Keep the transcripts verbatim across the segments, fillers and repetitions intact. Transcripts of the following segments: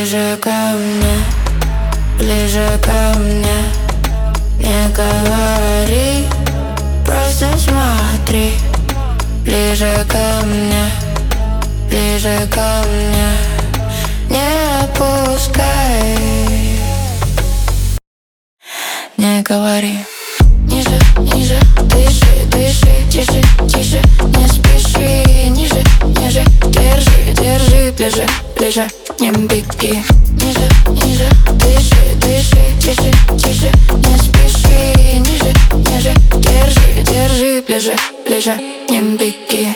Ближе ко мне, ближе ко мне. Не говори, просто смотри. Ближе ко мне, ближе ко мне. Не отпускай. Не говори. Ниже, ниже, дыши, дыши, тише, тише. Не спеши, ниже, ниже. Держи, держи, ближе, ближе. Не беги. Ниже, ниже, дыши, дыши, тише, тише. Не спеши, ниже, ниже. Держи, держи, ближе, ближе. Не беги.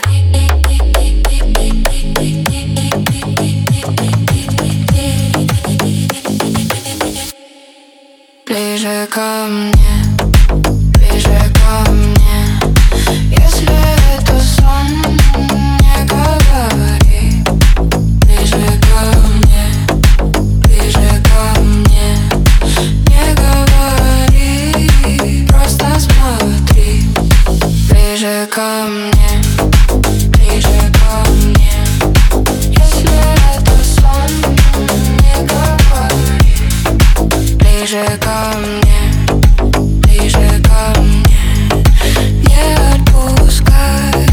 Ближе ко мне, ближе ко мне. Если это сон, не говори. Ближе ко мне, ближе ко мне. Не говори, просто смотри. Ближе ко мне, ближе ко мне. Если это сон, не говори. Ближе ко мне, ближе ко мне. Не отпускай.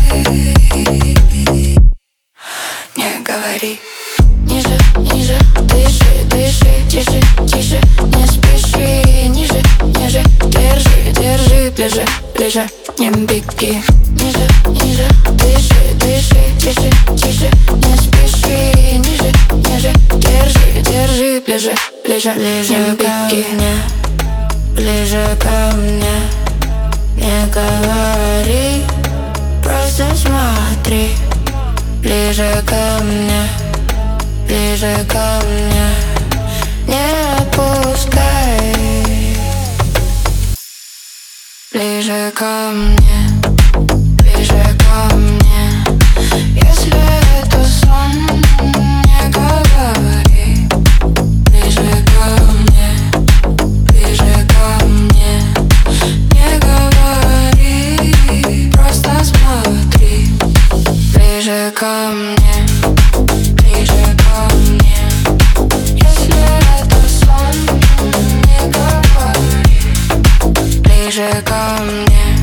Не говори. Ниже, ниже, дыши, дыши, тише, тише. Не спеши, ниже, ниже. Держи, держи, ближе, ближе. Не беги. Ниже, ниже, дыши, дыши, тише, тише. Не спеши, ниже, ниже. Держи, держи, ближе, ближе. Не беги. Ближе ко мне. Не говори, просто смотри. Ближе ко мне, ближе ко мне. Не отпускай. Ближе ко мне, ближе ко мне. Если это сон, не говори. Ближе ко мне, ближе ко мне. Не говори, просто смотри. Ближе ко мне, ближе ко мне. Если это сон, не говори. Ближе ко мне.